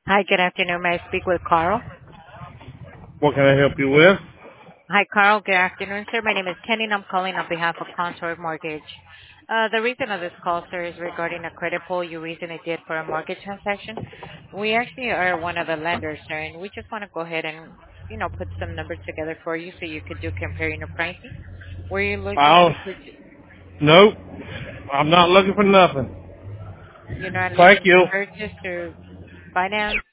Hi, good afternoon. May I speak with Carl? What can I help you with? Hi, Carl. Good afternoon, sir. My name is Kenny, and I'm calling on behalf of Consort Mortgage. The reason of this call, sir, is regarding a credit pull you recently did for a mortgage transaction. We actually are one of the lenders, sir, and we just want to go ahead and, put some numbers together for you so you could do comparing the pricing. Were you looking I'll, to purchase, nope. I'm not looking for nothing. you're not Thank looking to you. purchase or finance?